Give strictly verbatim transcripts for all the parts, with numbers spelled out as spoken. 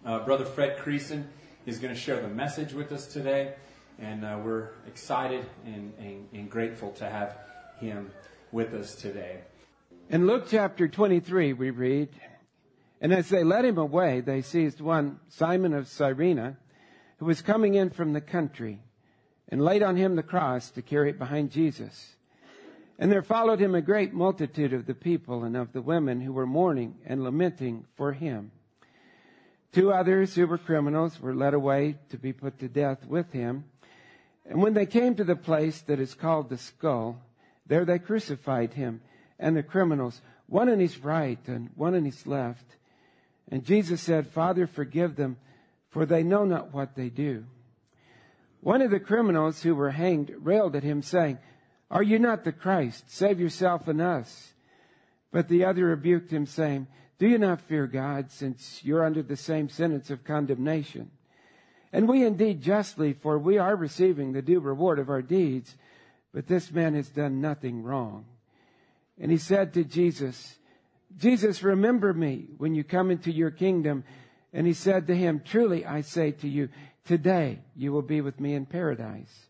Uh, Brother Fred Creason is going to share the message with us today, and uh, we're excited and, and, and grateful to have him with us today. In Luke chapter twenty-three, we read, "And as they led him away, they seized one, Simon of Cyrene, who was coming in from the country, and laid on him the cross to carry it behind Jesus. And there followed him a great multitude of the people and of the women who were mourning and lamenting for him. Two others who were criminals were led away to be put to death with him. And when they came to the place that is called the Skull, there they crucified him and the criminals, one on his right and one on his left. And Jesus said, 'Father, forgive them, for they know not what they do.' One of the criminals who were hanged railed at him, saying, 'Are you not the Christ? Save yourself and us.' But the other rebuked him, saying, 'Do you not fear God, since you're under the same sentence of condemnation? And we indeed justly, for we are receiving the due reward of our deeds. But this man has done nothing wrong.' And he said to Jesus, 'Jesus, remember me when you come into your kingdom.' And he said to him, 'Truly I say to you, today you will be with me in paradise.'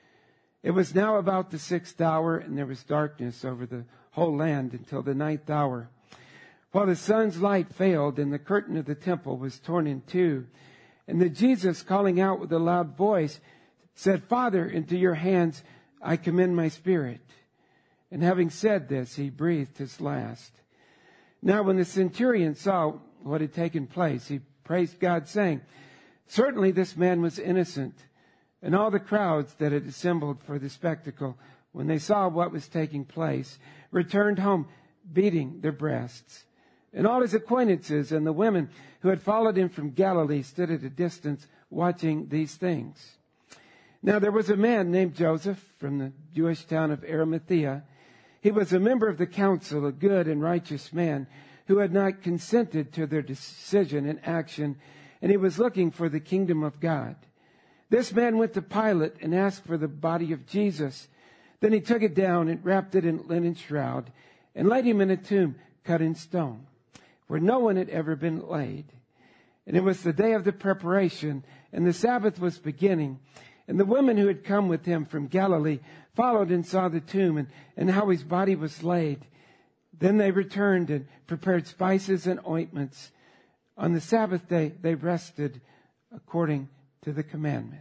It was now about the sixth hour, and there was darkness over the whole land until the ninth hour, while the sun's light failed, and the curtain of the temple was torn in two. And the Jesus, calling out with a loud voice, said, 'Father, into your hands I commend my spirit.' And having said this, he breathed his last. Now when the centurion saw what had taken place, he praised God, saying, 'Certainly this man was innocent.' And all the crowds that had assembled for the spectacle, when they saw what was taking place, returned home, beating their breasts. And all his acquaintances and the women who had followed him from Galilee stood at a distance, watching these things. Now there was a man named Joseph from the Jewish town of Arimathea. He was a member of the council, a good and righteous man, who had not consented to their decision and action, and he was looking for the kingdom of God. This man went to Pilate and asked for the body of Jesus. Then he took it down and wrapped it in a linen shroud and laid him in a tomb cut in stone, where no one had ever been laid. And it was the day of the preparation, and the Sabbath was beginning. And the women who had come with him from Galilee followed and saw the tomb and, and how his body was laid. Then they returned and prepared spices and ointments. On the Sabbath day, they rested according to the commandment."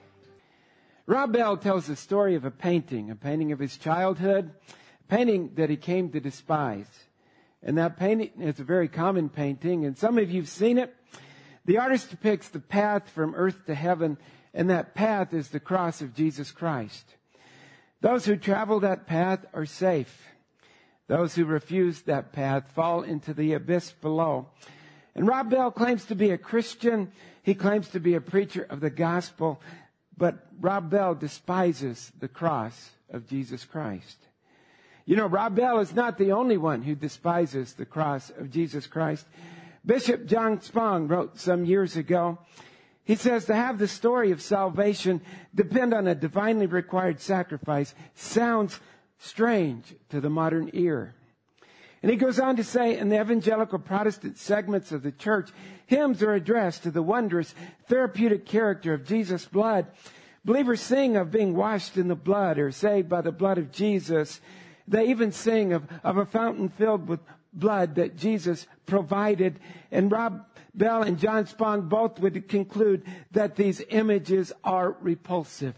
Rob Bell tells the story of a painting, a painting of his childhood, a painting that he came to despise. And that painting is a very common painting, and some of you have seen it. The artist depicts the path from earth to heaven, and that path is the cross of Jesus Christ. Those who travel that path are safe. Those who refuse that path fall into the abyss below. And Rob Bell claims to be a Christian. He claims to be a preacher of the gospel. But Rob Bell despises the cross of Jesus Christ. You know, Rob Bell is not the only one who despises the cross of Jesus Christ. Bishop John Spong wrote some years ago, he says, to have the story of salvation depend on a divinely required sacrifice sounds strange to the modern ear. And he goes on to say, in the evangelical Protestant segments of the church, hymns are addressed to the wondrous therapeutic character of Jesus' blood. Believers sing of being washed in the blood or saved by the blood of Jesus. They even sing of, of a fountain filled with blood that Jesus provided. And Rob Bell and John Spong both would conclude that these images are repulsive.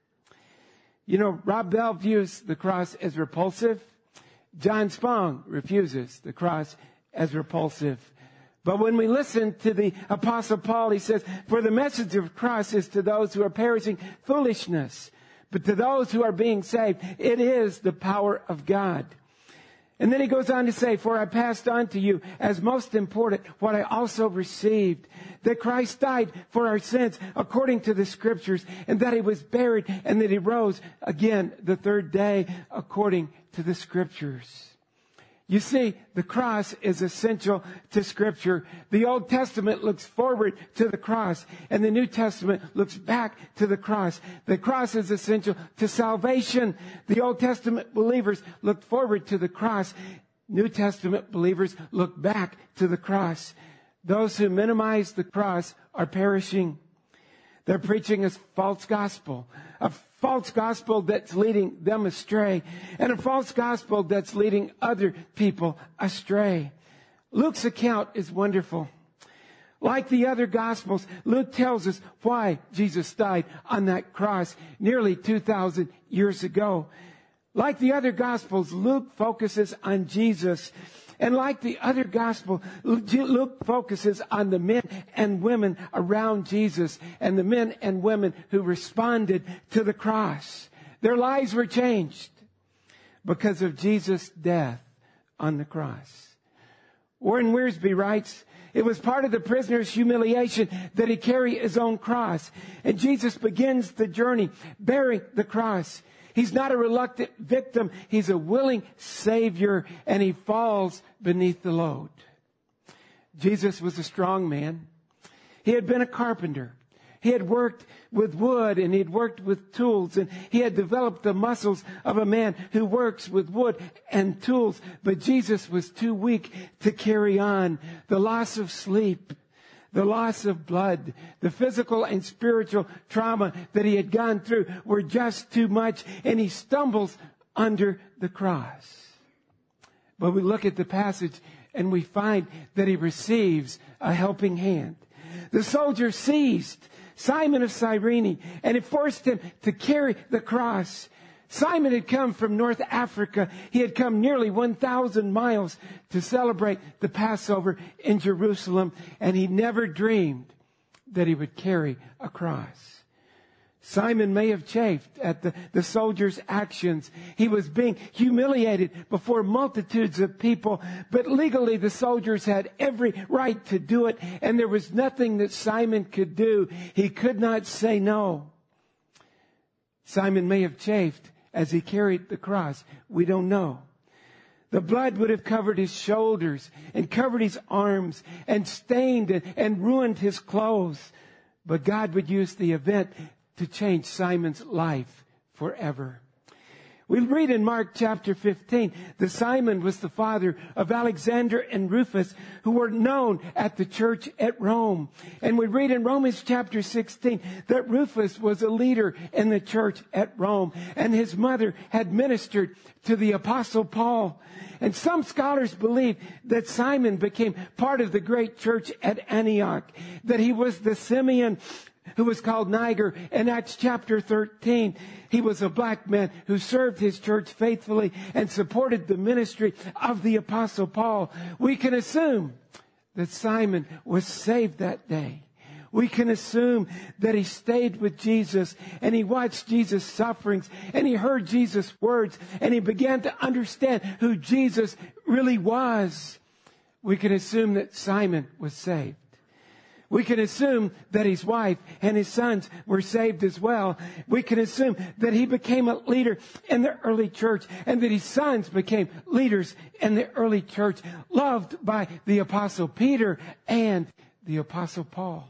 You know, Rob Bell views the cross as repulsive. John Spong refuses the cross as repulsive. But when we listen to the Apostle Paul, he says, "For the message of the cross is to those who are perishing foolishness, but to those who are being saved, it is the power of God." And then he goes on to say, "For I passed on to you as most important what I also received, that Christ died for our sins according to the Scriptures, and that he was buried, and that he rose again the third day according to the Scriptures." You see, the cross is essential to Scripture. The Old Testament looks forward to the cross, and the New Testament looks back to the cross. The cross is essential to salvation. The Old Testament believers look forward to the cross. New Testament believers look back to the cross. Those who minimize the cross are perishing. They're preaching a false gospel, a false gospel that's leading them astray, and a false gospel that's leading other people astray. Luke's account is wonderful. Like the other Gospels, Luke tells us why Jesus died on that cross nearly two thousand years ago. Like the other Gospels, Luke focuses on Jesus. And like the other Gospel, Luke focuses on the men and women around Jesus and the men and women who responded to the cross. Their lives were changed because of Jesus' death on the cross. Warren Wiersbe writes, it was part of the prisoner's humiliation that he carry his own cross. And Jesus begins the journey bearing the cross. He's not a reluctant victim. He's a willing Savior, and he falls beneath the load. Jesus was a strong man. He had been a carpenter. He had worked with wood, and he had worked with tools, and he had developed the muscles of a man who works with wood and tools. But Jesus was too weak to carry on. The loss of sleep, the loss of blood, the physical and spiritual trauma that he had gone through were just too much, and he stumbles under the cross. But we look at the passage and we find that he receives a helping hand. The soldier seized Simon of Cyrene, and it forced him to carry the cross. Simon had come from North Africa. He had come nearly one thousand miles to celebrate the Passover in Jerusalem, and he never dreamed that he would carry a cross. Simon may have chafed at the, the soldier's actions. He was being humiliated before multitudes of people, but legally the soldiers had every right to do it, and there was nothing that Simon could do. He could not say no. Simon may have chafed as he carried the cross. We don't know. The blood would have covered his shoulders and covered his arms and stained and, and ruined his clothes. But God would use the event to change Simon's life forever. We read in Mark chapter fifteen that Simon was the father of Alexander and Rufus, who were known at the church at Rome. And we read in Romans chapter sixteen that Rufus was a leader in the church at Rome, and his mother had ministered to the Apostle Paul. And some scholars believe that Simon became part of the great church at Antioch, that he was the Simeon who was called Niger in Acts chapter thirteen. He was a black man who served his church faithfully and supported the ministry of the Apostle Paul. We can assume that Simon was saved that day. We can assume that he stayed with Jesus and he watched Jesus' sufferings and he heard Jesus' words and he began to understand who Jesus really was. We can assume that Simon was saved. We can assume that his wife and his sons were saved as well. We can assume that he became a leader in the early church and that his sons became leaders in the early church, loved by the Apostle Peter and the Apostle Paul.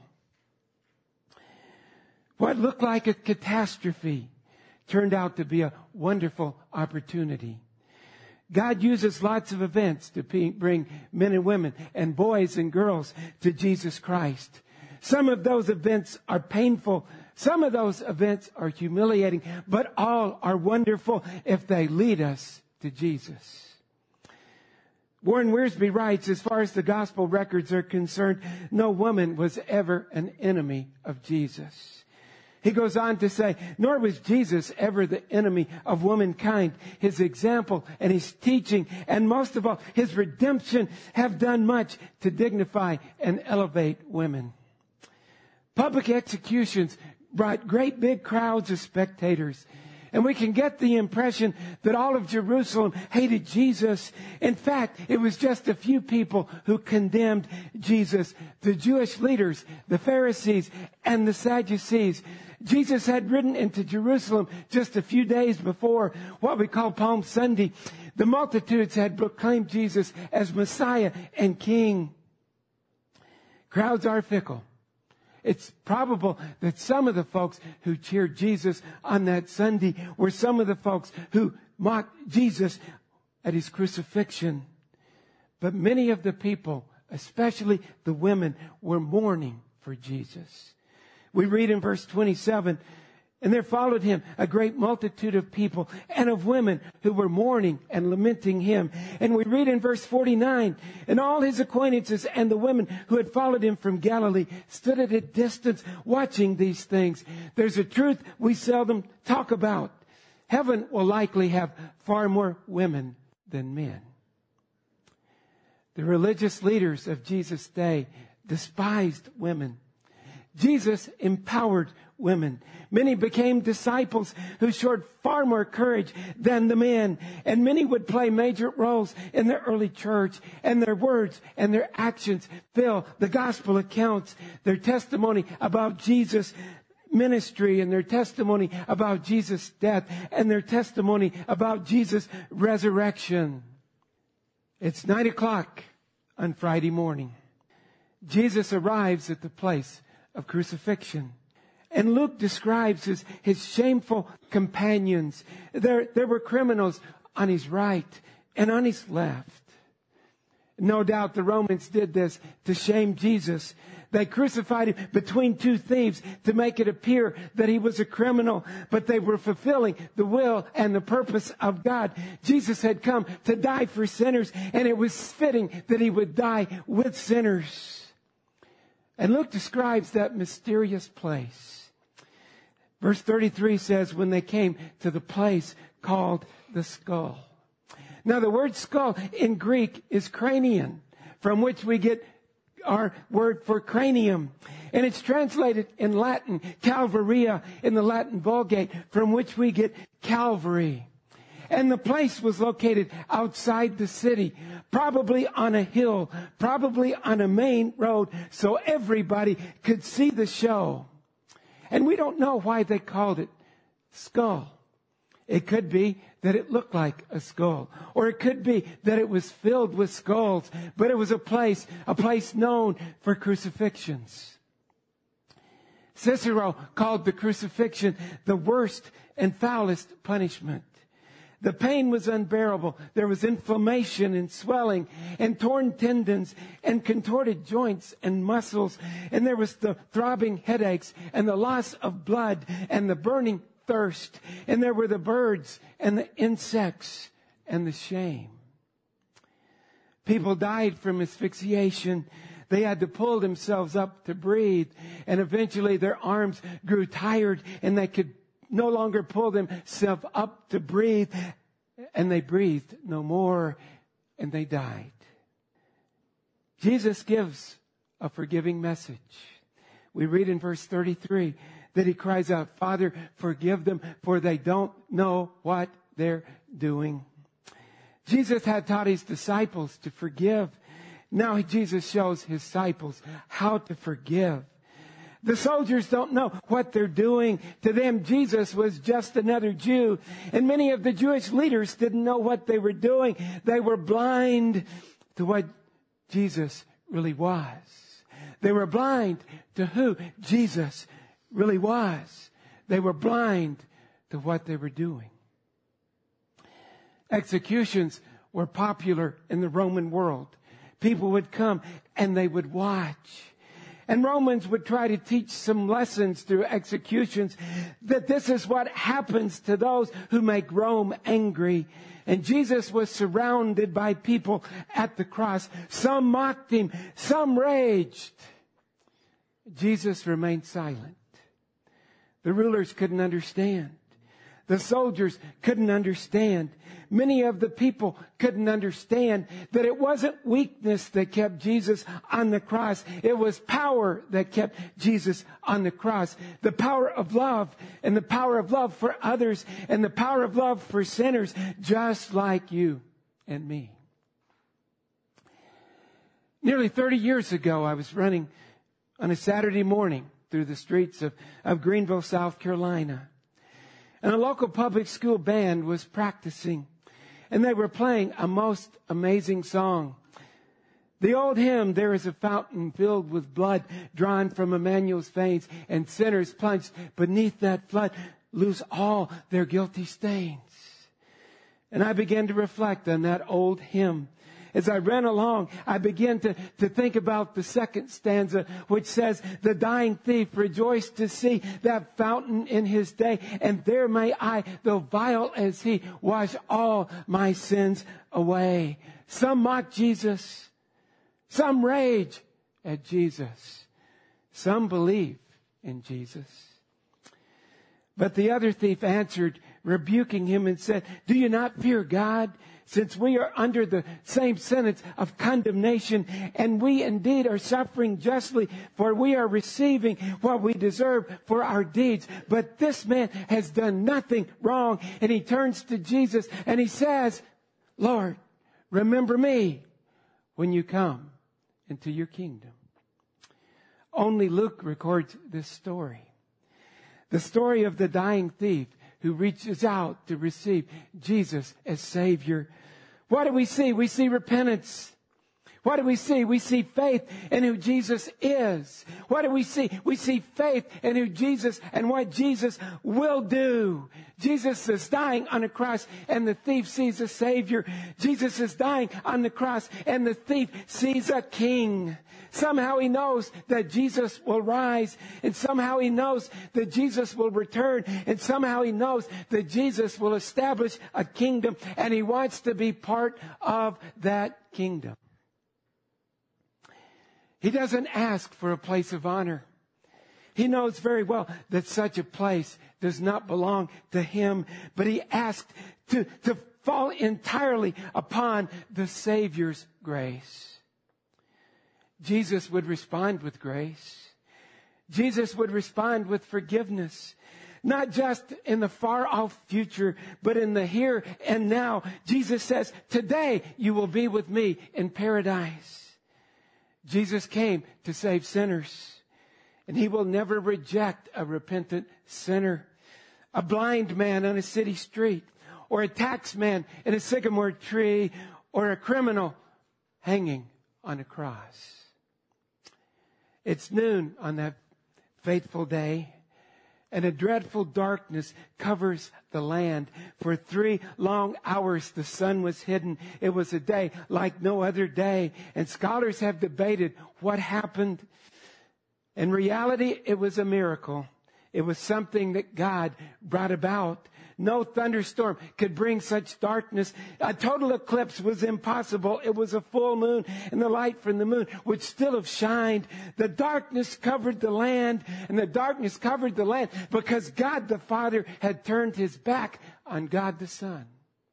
What looked like a catastrophe turned out to be a wonderful opportunity. God uses lots of events to bring men and women and boys and girls to Jesus Christ. Some of those events are painful. Some of those events are humiliating, but all are wonderful if they lead us to Jesus. Warren Wiersbe writes, as far as the gospel records are concerned, no woman was ever an enemy of Jesus. He goes on to say, nor was Jesus ever the enemy of womankind. His example and his teaching, and most of all, his redemption, have done much to dignify and elevate women. Public executions brought great big crowds of spectators. And we can get the impression that all of Jerusalem hated Jesus. In fact, it was just a few people who condemned Jesus. The Jewish leaders, the Pharisees, and the Sadducees. Jesus had ridden into Jerusalem just a few days before what we call Palm Sunday. The multitudes had proclaimed Jesus as Messiah and King. Crowds are fickle. It's probable that some of the folks who cheered Jesus on that Sunday were some of the folks who mocked Jesus at his crucifixion. But many of the people especially the women, were mourning for Jesus. We read in verse twenty-seven, and there followed him a great multitude of people and of women who were mourning and lamenting him. And we read in verse forty-nine, and all his acquaintances and the women who had followed him from Galilee stood at a distance watching these things. There's a truth we seldom talk about. Heaven will likely have far more women than men. The religious leaders of Jesus' day despised women. Jesus empowered women. Many became disciples who showed far more courage than the men. And many would play major roles in the early church. And their words and their actions fill the gospel accounts. Their testimony about Jesus' ministry and their testimony about Jesus' death and their testimony about Jesus' resurrection. It's nine o'clock on Friday morning. Jesus arrives at the place of crucifixion. And Luke describes his, his shameful companions. There, there were criminals on his right and on his left. No doubt the Romans did this to shame Jesus. They crucified him between two thieves to make it appear that he was a criminal, but they were fulfilling the will and the purpose of God. Jesus had come to die for sinners, and it was fitting that he would die with sinners. And Luke describes that mysterious place. Verse thirty-three says, when they came to the place called the skull. Now the word skull in Greek is cranion, from which we get our word for cranium. And it's translated in Latin, Calvaria, in the Latin Vulgate, from which we get Calvary. And the place was located outside the city, probably on a hill, probably on a main road, so everybody could see the show. And we don't know why they called it skull. It could be that it looked like a skull, or it could be that it was filled with skulls, but it was a place, a place known for crucifixions. Cicero called the crucifixion the worst and foulest punishment. The pain was unbearable. There was inflammation and swelling and torn tendons and contorted joints and muscles. And there was the throbbing headaches and the loss of blood and the burning thirst. And there were the birds and the insects and the shame. People died from asphyxiation. They had to pull themselves up to breathe. And eventually their arms grew tired and they could no longer pull themselves up to breathe. And they breathed no more. And they died. Jesus gives a forgiving message. We read in verse thirty-three that he cries out, Father, forgive them, for they don't know what they're doing. Jesus had taught his disciples to forgive. Now Jesus shows his disciples how to forgive. The soldiers don't know what they're doing. To them, Jesus was just another Jew. And many of the Jewish leaders didn't know what they were doing. They were blind to what Jesus really was. They were blind to who Jesus really was. They were blind to what they were doing. Executions were popular in the Roman world. People would come and they would watch. And Romans would try to teach some lessons through executions, that this is what happens to those who make Rome angry. And Jesus was surrounded by people at the cross. Some mocked him, some raged. Jesus remained silent. The rulers couldn't understand. The soldiers couldn't understand. Many of the people couldn't understand that it wasn't weakness that kept Jesus on the cross. It was power that kept Jesus on the cross. The power of love, and the power of love for others, and the power of love for sinners, just like you and me. Nearly thirty years ago, I was running on a Saturday morning through the streets of, of Greenville, South Carolina. And a local public school band was practicing. And they were playing a most amazing song. The old hymn, There is a Fountain Filled with Blood Drawn from Emmanuel's Veins, and sinners plunged beneath that flood lose all their guilty stains. And I began to reflect on that old hymn. as I ran along, I began to, to think about the second stanza, which says, the dying thief rejoiced to see that fountain in his day. And there may I, though vile as he, wash all my sins away. Some mock Jesus. Some rage at Jesus. Some believe in Jesus. But the other thief answered, rebuking him, and said, do you not fear God, since we are under the same sentence of condemnation, and we indeed are suffering justly, for we are receiving what we deserve for our deeds. But this man has done nothing wrong. And he turns to Jesus and he says, Lord, remember me when you come into your kingdom. Only Luke records this story. The story of the dying thief who reaches out to receive Jesus as Savior. What do we see? We see repentance. What do we see? We see faith in who Jesus is. What do we see? We see faith in who Jesus and what Jesus will do. Jesus is dying on a cross and the thief sees a Savior. Jesus is dying on the cross and the thief sees a King. Somehow he knows that Jesus will rise, and somehow he knows that Jesus will return, and somehow he knows that Jesus will establish a kingdom, and he wants to be part of that kingdom. He doesn't ask for a place of honor. He knows very well that such a place does not belong to him, but he asked to, to fall entirely upon the Savior's grace. Jesus would respond with grace. Jesus would respond with forgiveness. Not just in the far off future, but in the here and now. Jesus says, today you will be with me in paradise. Jesus came to save sinners, and he will never reject a repentant sinner. A blind man on a city street, or a tax man in a sycamore tree, or a criminal hanging on a cross. It's noon on that fateful day, and a dreadful darkness covers the land. For three long hours the sun was hidden. It was a day like no other day, and scholars have debated what happened. In reality, it was a miracle. It was something that God brought about. No thunderstorm could bring such darkness. A total eclipse was impossible. It was a full moon, and the light from the moon would still have shined. The darkness covered the land, and the darkness covered the land because God the Father had turned his back on God the Son.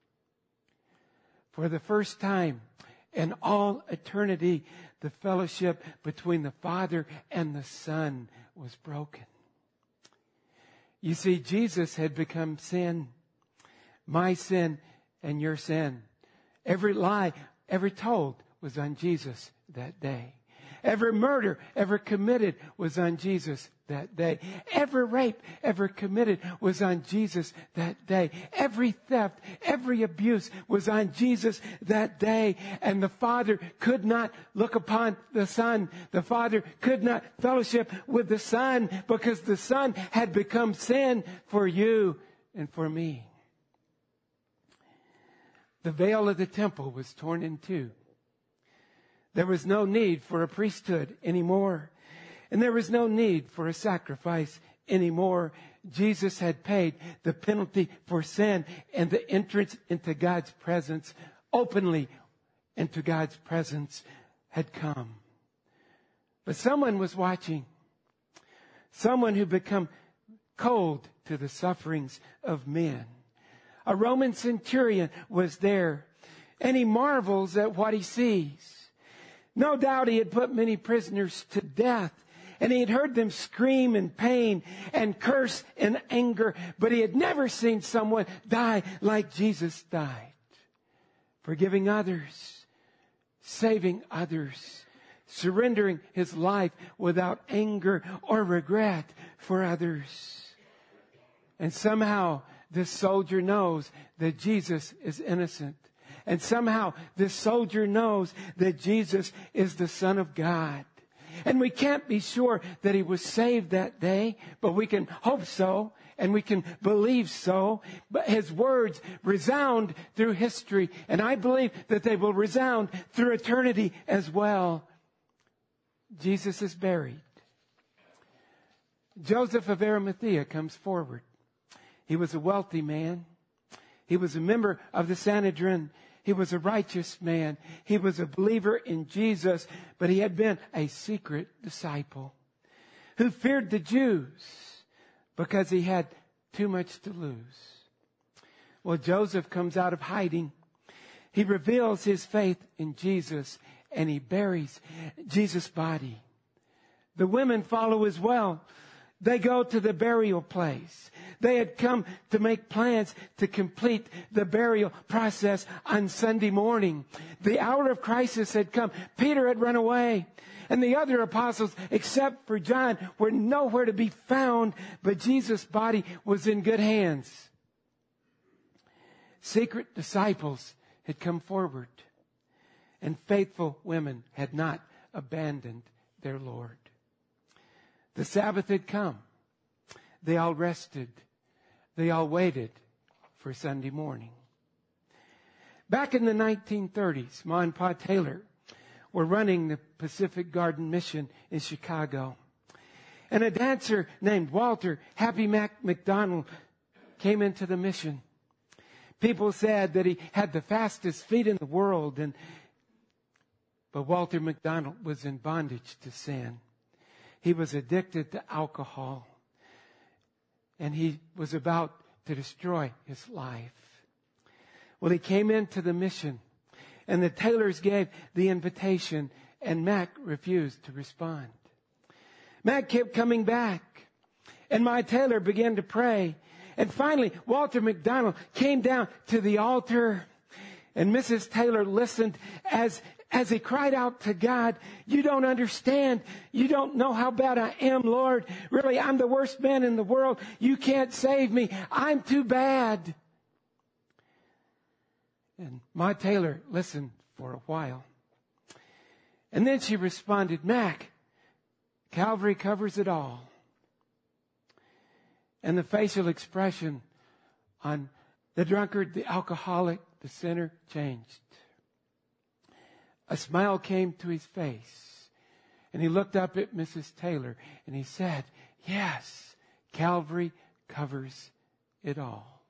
For the first time in all eternity, the fellowship between the Father and the Son was broken. You see, Jesus had become sin, my sin and your sin. Every lie ever told was on Jesus that day. Every murder ever committed was on Jesus that day. Every rape ever committed was on Jesus that day. Every theft, every abuse was on Jesus that day. And the Father could not look upon the Son. The Father could not fellowship with the Son because the Son had become sin for you and for me. The veil of the temple was torn in two. There was no need for a priesthood anymore. And there was no need for a sacrifice anymore. Jesus had paid the penalty for sin, and the entrance into God's presence, openly into God's presence, had come. But someone was watching. Someone who become cold to the sufferings of men. A Roman centurion was there, and he marvels at what he sees. No doubt he had put many prisoners to death, and he had heard them scream in pain and curse in anger, but he had never seen someone die like Jesus died, forgiving others, saving others, surrendering his life without anger or regret for others. And somehow this soldier knows that Jesus is innocent. And somehow this soldier knows that Jesus is the Son of God. And we can't be sure that he was saved that day, but we can hope so, and we can believe so. But his words resound through history, and I believe that they will resound through eternity as well. Jesus is buried. Joseph of Arimathea comes forward. He was a wealthy man. He was a member of the Sanhedrin. He was a righteous man. He was a believer in Jesus, but he had been a secret disciple who feared the Jews because he had too much to lose. Well, Joseph comes out of hiding. He reveals his faith in Jesus, and he buries Jesus' body. The women follow as well. They go to the burial place. They had come to make plans to complete the burial process on Sunday morning. The hour of crisis had come. Peter had run away. And the other apostles, except for John, were nowhere to be found. But Jesus' body was in good hands. Secret disciples had come forward. And faithful women had not abandoned their Lord. The Sabbath had come. They all rested. They all waited for Sunday morning. Back in the nineteen thirties, Ma and Pa Taylor were running the Pacific Garden Mission in Chicago. And a dancer named Walter Happy Mac McDonald came into the mission. People said that he had the fastest feet in the world. And, but Walter McDonald was in bondage to sin. He was addicted to alcohol, and he was about to destroy his life. Well, he came into the mission, and the Taylors gave the invitation, and Mac refused to respond. Mac kept coming back, and my Taylor began to pray. And finally, Walter McDonald came down to the altar, and Missus Taylor listened as As he cried out to God, "You don't understand. You don't know how bad I am, Lord. Really, I'm the worst man in the world. You can't save me. I'm too bad." And Ma Taylor listened for a while. And then she responded, "Mac, Calvary covers it all." And the facial expression on the drunkard, the alcoholic, the sinner changed. A smile came to his face, and he looked up at Missus Taylor, and he said, "Yes, Calvary covers it all."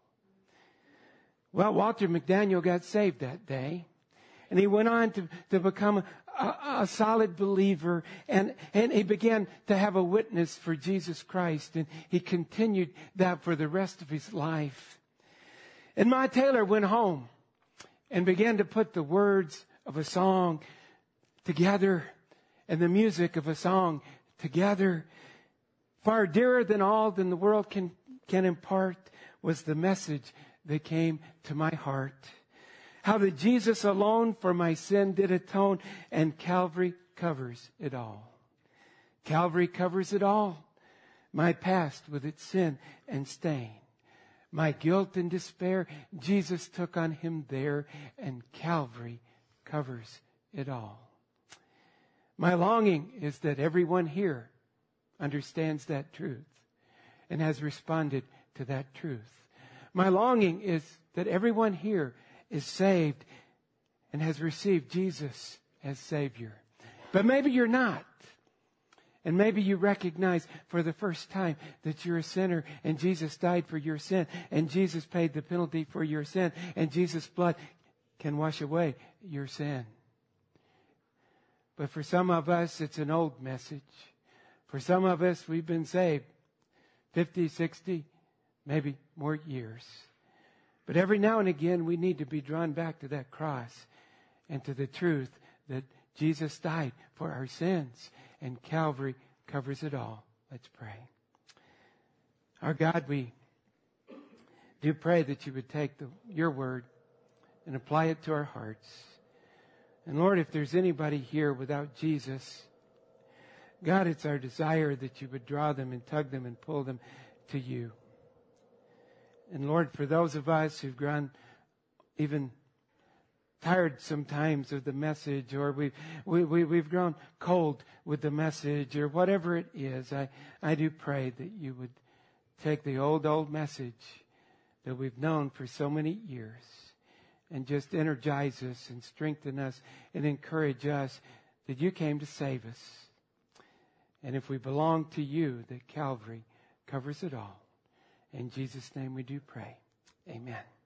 Well, Walter McDaniel got saved that day, and he went on to, to become a, a solid believer, and, and he began to have a witness for Jesus Christ, and he continued that for the rest of his life. And Ma Taylor went home and began to put the words of a song together and the music of a song together. Far dearer than all than the world can, can impart was the message that came to my heart. How that Jesus alone for my sin did atone, and Calvary covers it all. Calvary covers it all. My past with its sin and stain. My guilt and despair, Jesus took on him there, and Calvary covers it all. My longing is that everyone here understands that truth and has responded to that truth. My longing is that everyone here is saved and has received Jesus as Savior. But maybe you're not. And maybe you recognize for the first time that you're a sinner, and Jesus died for your sin, and Jesus paid the penalty for your sin, and Jesus' blood can wash away your sin. But for some of us, it's an old message. For some of us, we've been saved fifty, sixty, maybe more years. But every now and again, we need to be drawn back to that cross and to the truth that Jesus died for our sins, and Calvary covers it all. Let's pray. Our God, we do pray that you would take the, your word and apply it to our hearts. And Lord, if there's anybody here without Jesus, God, it's our desire that you would draw them and tug them and pull them to you. And Lord, for those of us who've gone even tired sometimes of the message, or we've, we, we, we've grown cold with the message, or whatever it is, I, I do pray that you would take the old, old message that we've known for so many years and just energize us and strengthen us and encourage us that you came to save us. And if we belong to you, that Calvary covers it all. In Jesus' name we do pray. Amen.